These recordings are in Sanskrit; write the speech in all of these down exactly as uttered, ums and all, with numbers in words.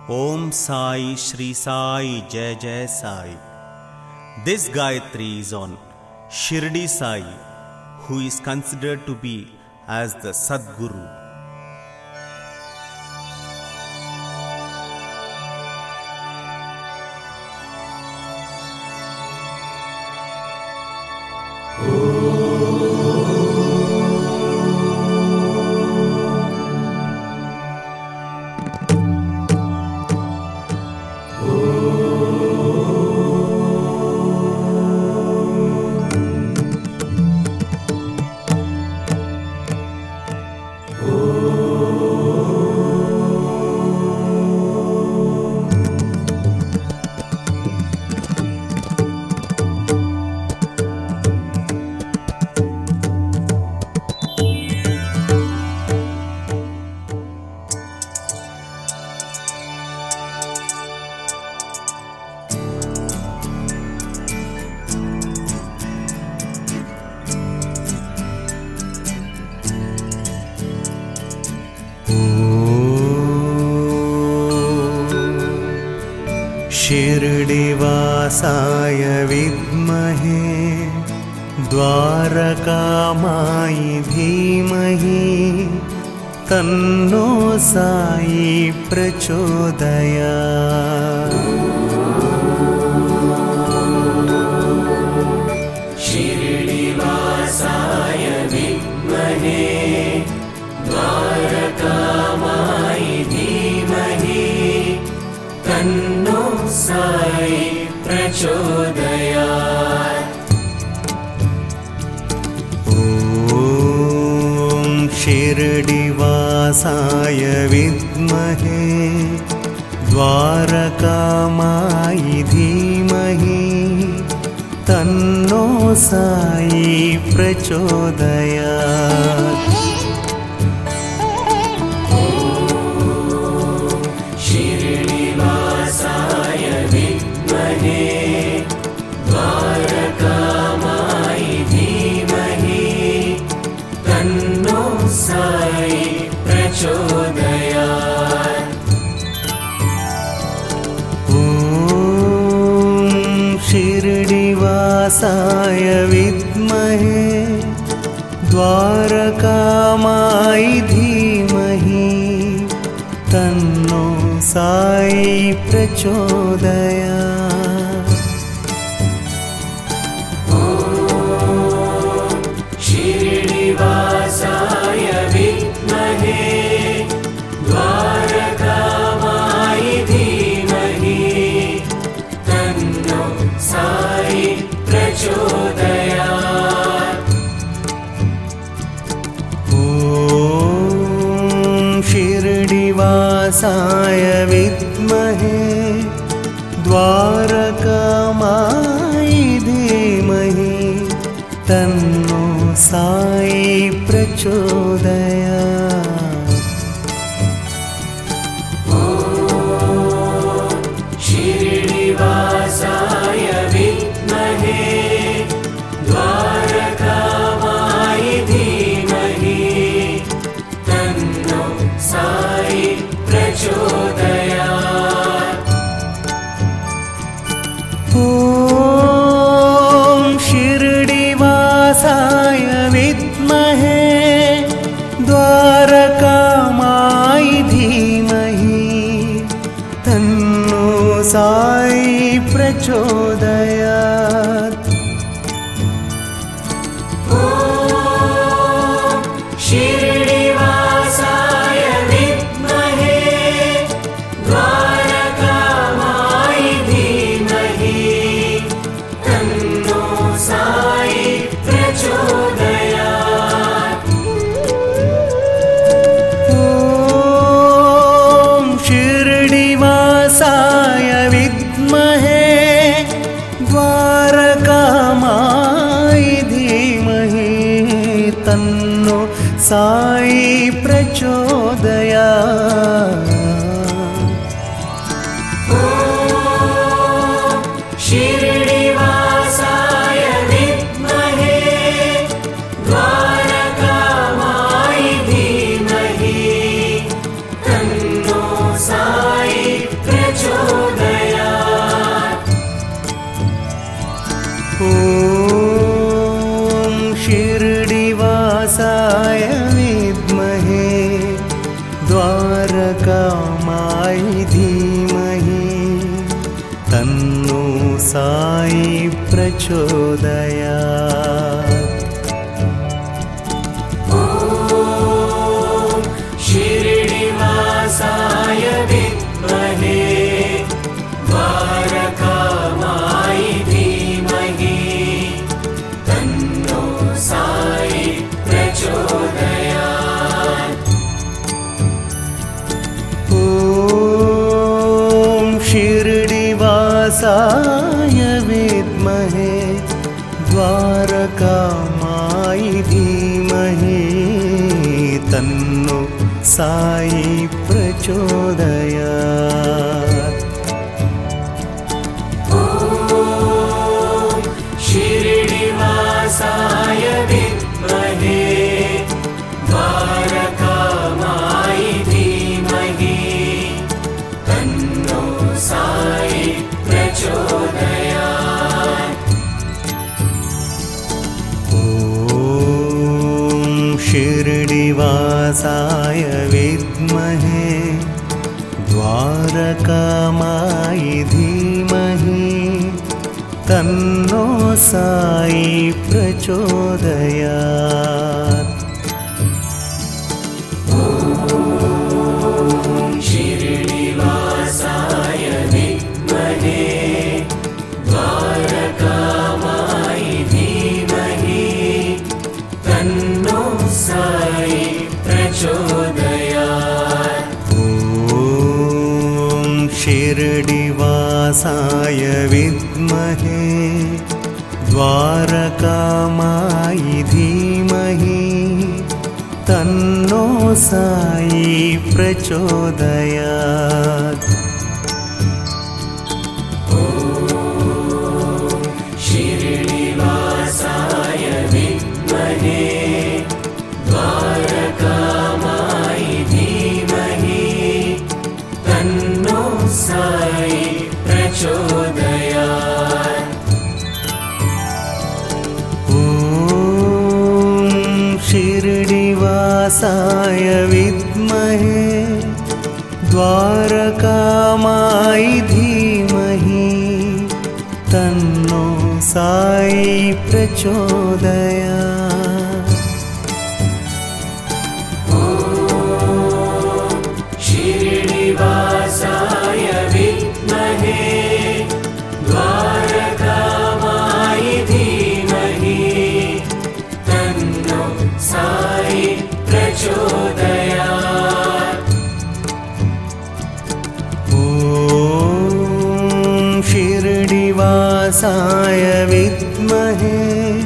Om Sai Shri Sai Jai Jai Sai. This Gayatri is on Shirdi Sai, who is considered to be as the Sadguru. शिरडिवासाय विद्महे द्वारकामायि धीमहि तन्नो साई प्रचोदयात्। शिरडिवासाय विद्महे द्वारकामायि धीमहि तन्नो साई प्रचोदयात्। ॐ शिरडिवासाय विद्महे द्वारकामायि धीमहि तन्नो साई प्रचोदयात्। द्वारकामायि धीमहि तन्नो साई प्रचोदयात्। ॐ शिरडिवासाय विद्महे द्वारकामायि धीमहि तन्नो साई प्रचोदयात्। शिरडिवासाय विद्महे द्वारकामायि धीमहि तन्नो साई प्रचोदयात्। ॐ शिरडिवासाय विद्महे द्वारकामायि धीमहि तन्नो साई प्रचोदयात्। शिरडिवासाय विद्महे द्वारकामायि धीमहि तन्नो साई प्रचोदयात्। ॐ शिरडिवासाय विद्महे द्वारकामायि धीमहि तन्नो साई प्रचोदयात्। शिरडिवासाय विद्महे द्वारकामायि धीमहि तन्नो साई प्रचोदयात्। ॐ शिरडिवासाय विद्महे द्वारकामायि धीमहि तन्नो साई प्रचोदयात्। ॐ शिरडिवासाय विद्महे द्वारकामायि धीमहि तन्नो साई प्रचोदयात्। ॐ शिरडिवासाय विद्महे द्वारकामायि धीमहि तन्नो साई प्रचोदयात्। ॐ शिरडिवासाय विद्महे द्वारकामायि धीमहि तन्नो साई प्रचोदयात्। ॐ शिरडिवासाय विद्महे द्वारकामायि धीमहि तन्नो साई प्रचोदयात्। ॐ शिरडिवासाय विद्महे द्वारकामायि धीमहि तन्नो साई प्रचोदयात्। ॐ शिरडिवासाय विद्महे द्वारकामायि धीमहि तन्नो साई प्रचोदयात्। ॐ शिरडिवासाय विद्महे द्वारकामायि धीमहि तन्नो साई प्रचोदयात्। ॐ शिरडिवासाय विद्महे द्वारकामायि धीमहि तन्नो साई प्रचोदयात्। ॐ शिरडिवासाय विद्महे द्वारकामायि धीमहि तन्नो साई प्रचोदयात्। ॐ शिरडिवासाय विद्महे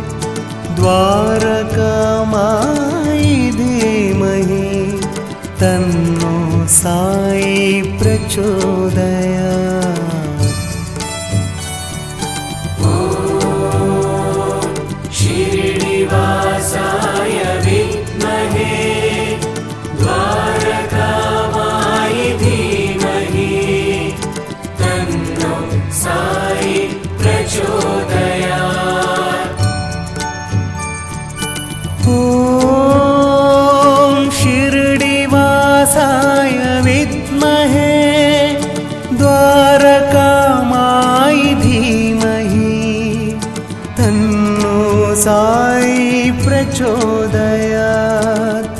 द्वारकामायि धीमहि तन्नो साई प्रचोदयात्। ॐ शिरडिवासाय विद्महे द्वारकामायि धीमहि तन्नो साई प्रचोदयात्। ॐ शिरडिवासाय विद्महे द्वारकामायि धीमहि तन्नो साई प्रचोदयात्।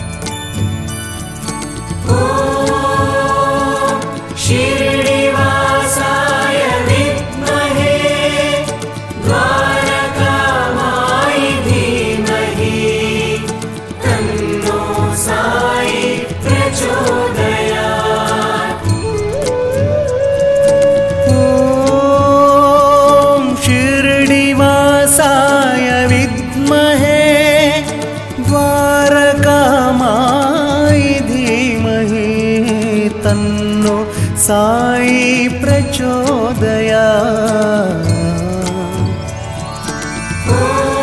ॐ शिरडिवासाय विद्महे द्वारकामायि धीमहि तन्नो साई प्रचोदयात्। ॐ शिरडिवासाय विद्महे द्वारकामायि धीमहि तन्नो साई प्रचोदयात्। ॐ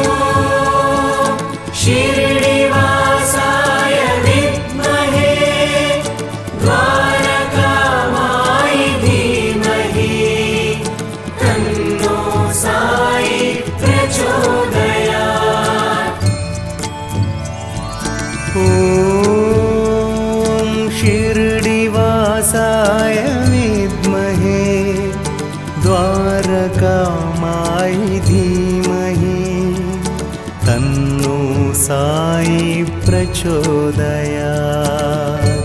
शिरडिवासाय विद्महे द्वारकामायि धीमहि तन्नो साई प्रचोदयात्। ॐ शिर प्रचोदयात्।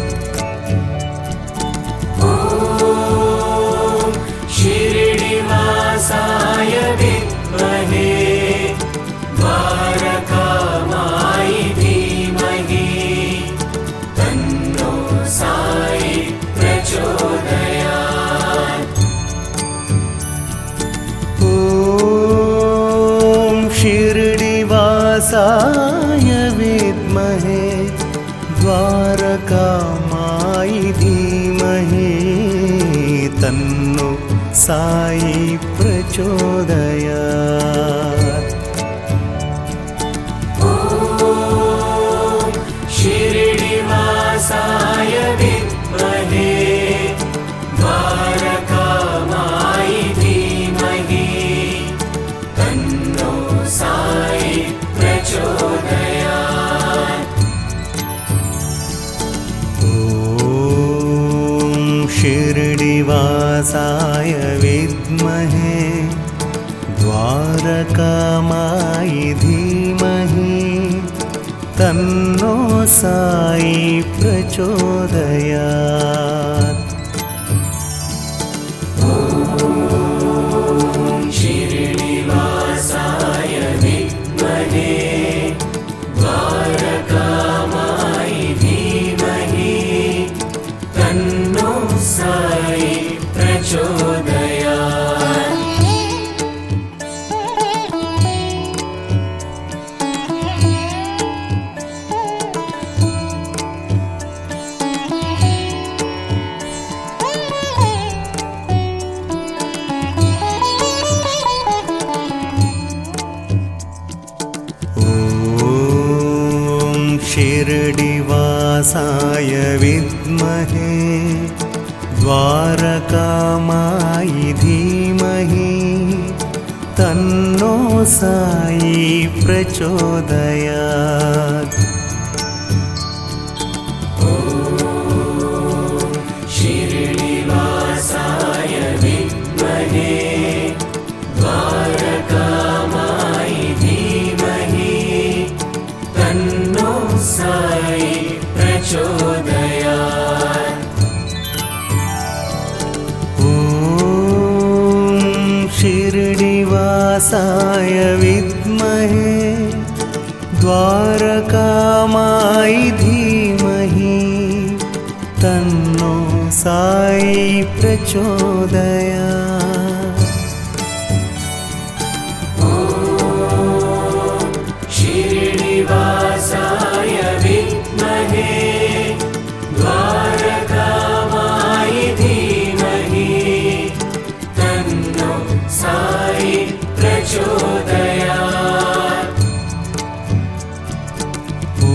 ॐ शिरडिवासाय विद्महे द्वारकामायि धीमहि तन्नो साई प्रचोदयात्। ॐ शिरडिवासाय विद्महे द्वारकामायि धीमहि तन्नो साई प्रचोदयात्। ॐ शिरडिवासाय विद्महे द्वारकामायि धीमहि तन्नो साई प्रचोदयात्। ॐ शिरडिवासाय विद्महे द्वारकामायि धीमहि तन्नो साई प्रचोदयात्। ॐ शिरडिवासाय विद्महे द्वारकामायि धीमहि तन्नो साई प्रचोदयात्। शिरडिवासाय विद्महे द्वारकामायि धीमहि तन्नो साई प्रचोदयात्। ॐ शिरडिवासाय विद्महे द्वारकामायि धीमहि तन्नो साई प्रचोदयात्। ॐ शिरडिवासाय विद्महे द्वारकामायि धीमहि तन्नो साई प्रचोदयात्। ॐ शिरडिवासाय विद्महे द्वारकामायि धीमहि तन्नो साई प्रचोदयात्। ॐ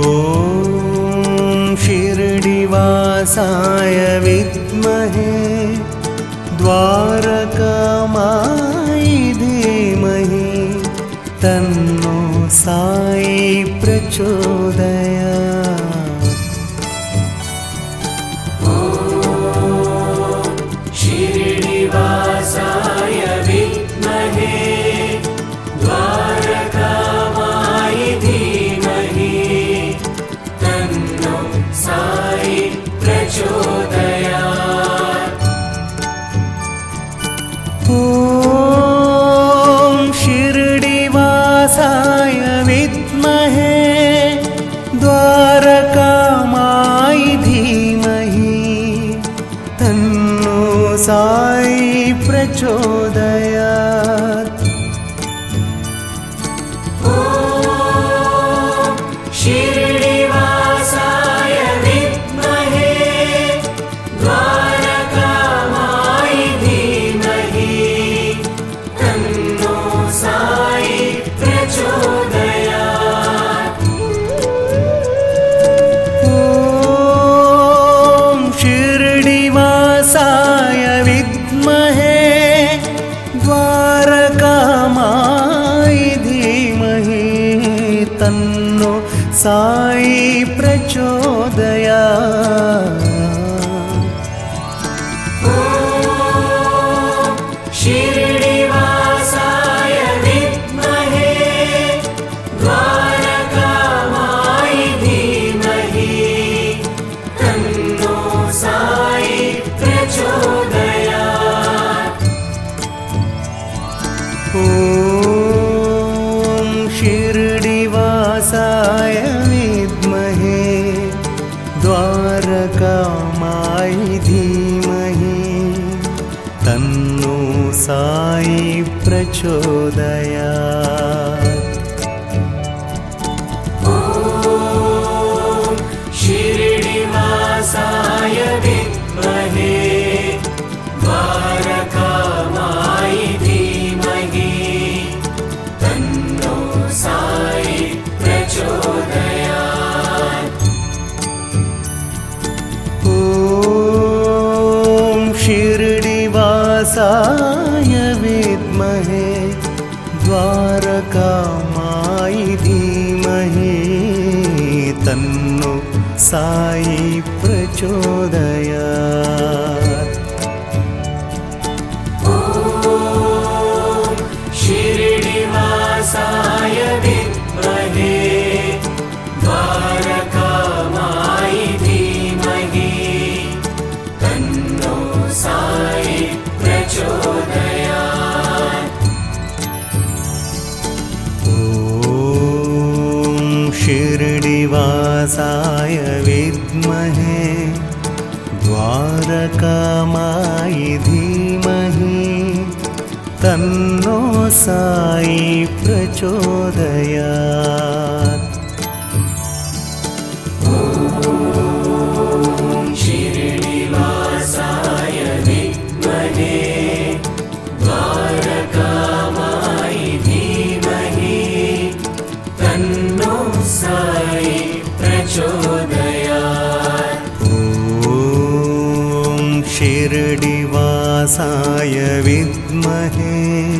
शिरडिवासाय विद्महे द्वारकामायि धीमहि तन्नो साई प्रचोदयात्। ॐ शिरडिवासाय विद्महे द्वारकामायि धीमहि तन्नो साई प्रचोदयात्। ॐ शिरडिवासाय विद्महे द्वारकामायि धीमहि तन्नो साई प्रचोदयात्। ॐ शिरडिवासाय विद्महे द्वारकामायि धीमहि तन्नो साई प्रचोदयात्। ॐ शिरडिवासाय विद्महे द्वार साई प्रचोदयात्। ॐ शिरडिवासाय विद्महे द्वारकामायि धीमहि तन्नो साई प्रचोदयात्। ॐ शिरडिवासाय विद्महे द्वारकामायि धीमहि तन्नो साई प्रचोदयात्। ॐ शिरडिवासाय विद्महे द्वारकामायि धीमहि तन्नो साई प्रचोदयात्। ॐ शिरडिवासाय विद्महे द्वारकामायि धीमहि तन्नो साई प्रचोदयात्। ॐ शिरडिवासाय विद्महे द्वारकामायि धीमहि तन्नो साई प्रचोदयात्। ॐ शिरडिवासाय विद्महे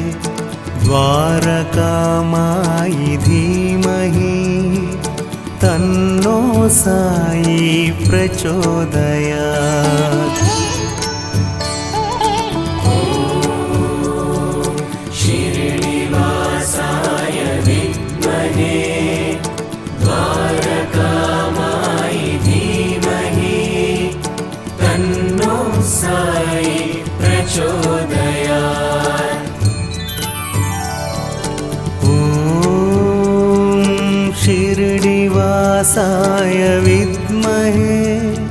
द्वारकामायि धीमहि तन्नो साई प्रचोदयात्। शिरडिवासाय विद्महे द्वारकामायि धीमहि तन्नो साई प्रचोदयात्। ॐ शिरडिवासाय विद्महे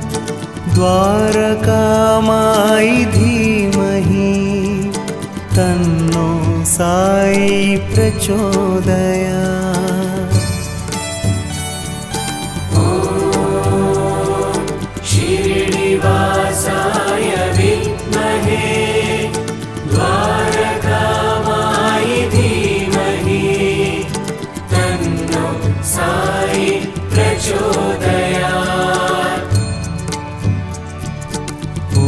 द्वारकामायि धीमहि तन्नो साई प्रचोदयात्। ॐ शिरडिवासाय विद्महे द्वारकामायि धीमहि तन्नो साई प्रचोदयात्। ॐ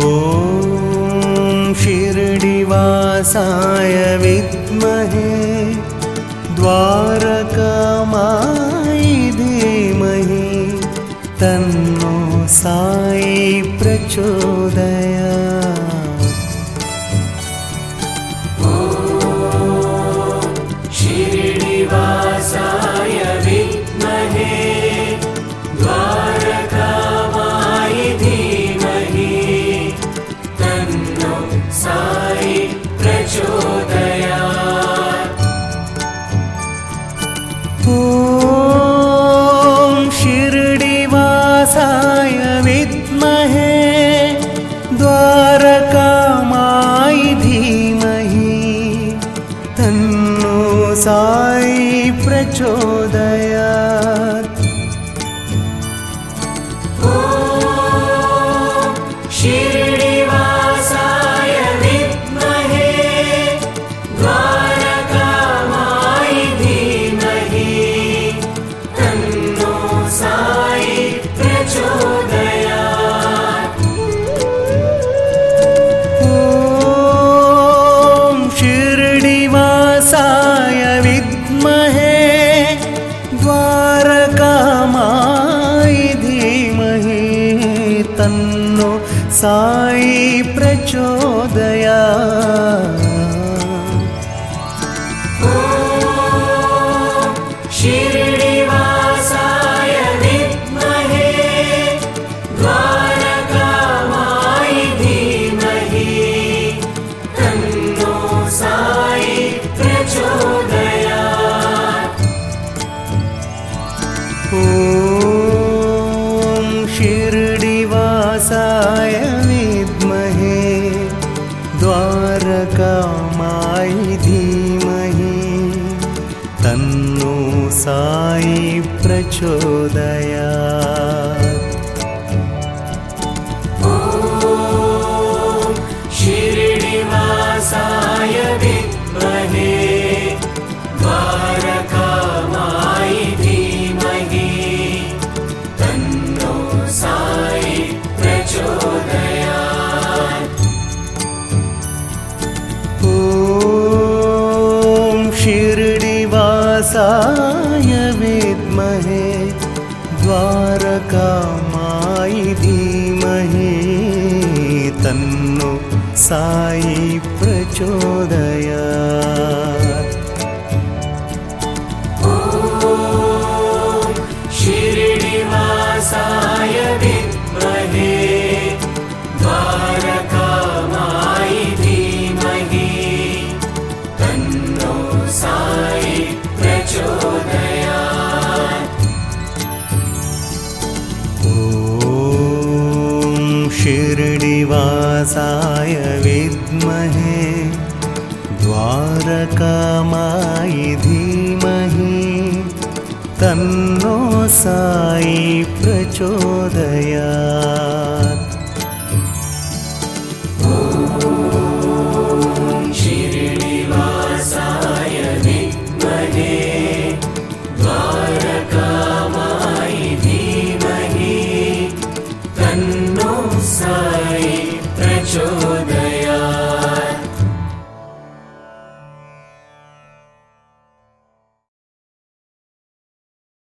शिरडिवासाय विद्महे द्वारकामायि धीमहि तन्नो साई प्रचोदयात्। ॐ शिरडिवासाय विद्महे द्वारकामायि धीमहि तन्नो साई प्रचोदयात्। ॐ शिरडिवासाय विद्महे द्वारकामायि धीमहि तन्नो साई प्रचोदयात्। ॐ शिरडिवासाय विद्महे द्वारकामायि धीमहि तन्नो साई प्रचोदयात्। ॐ शिरडिवासाय विद्महे द्वारकामायि धीमहि तन्नो साई प्रचोदयात्। ॐ शिरडिवासाय विद्महे द्वारकामायि धीमहि तन्नो साई प्रचोदयात्। ॐ शिरडिवासाय विद्महे द्वारका साई प्रचोदयात्। ॐ शिरडिवासाय विद्महे द्वारकामायि धीमहि तन्नो साई प्रचोदयात्। ॐ शिरडिवासाय विद्महे द्वारकामायि धीमहि तन्नो साई प्रचोदयात्। ॐ शिरडिवासाय विद्महे द्वारकामायि धीमहि तन्नो साई प्रचोदयात्। ॐ शिरडिवासाय विद्महे द्वारकामायि धीमहि तन्नो साई प्रचोदयात्।